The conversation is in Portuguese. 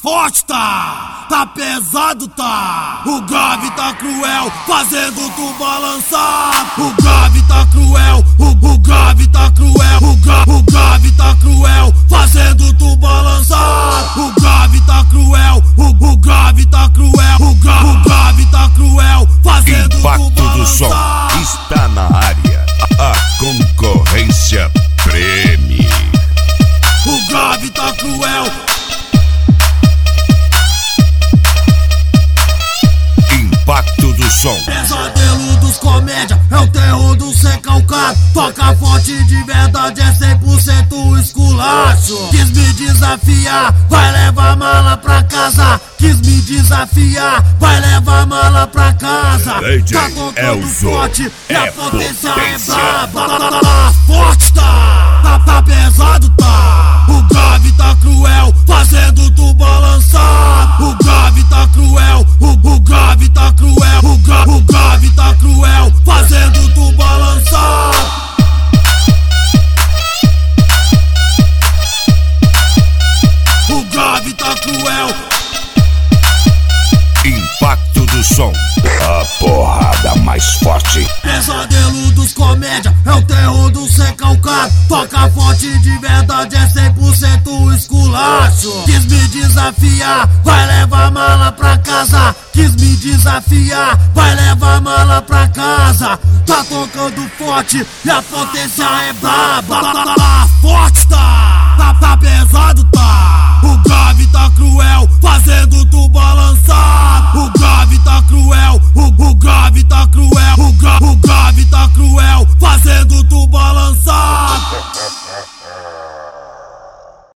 forte tá pesado tá. O grave tá cruel, fazendo tu balançar. O grave tá cruel, o grave tá cruel. O grave tá cruel, fazendo tu balançar. O grave tá cruel, o grave tá cruel. O grave tá cruel, fazendo tu balançar. Impacto do som está na área. A concorrência preme. O grave tá cruel. Impacto do som. Pesadelo dos comédia, é o terror do recalcado. Toca forte de verdade, é 100% esculacho. Quis me desafiar, vai levar mala pra casa. Quis me desafiar, vai levar mala pra casa. Tá tocando forte e a potência é braba. Forte tá pesado tá. O grave tá cruel, fazendo tu balançar. O grave tá cruel, o grave tá cruel. O grave tá cruel, fazendo tu balançar. O grave tá cruel. Impacto do som, a porrada mais forte. Pesadelo dos comédia, é o terror do recalcado. Toca forte de verdade, é 100% esculacho. Quis me desafiar, vai levar mala pra casa. Quis me desafiar, vai levar mala pra casa. Tá tocando forte e a potência é braba. Forte tá.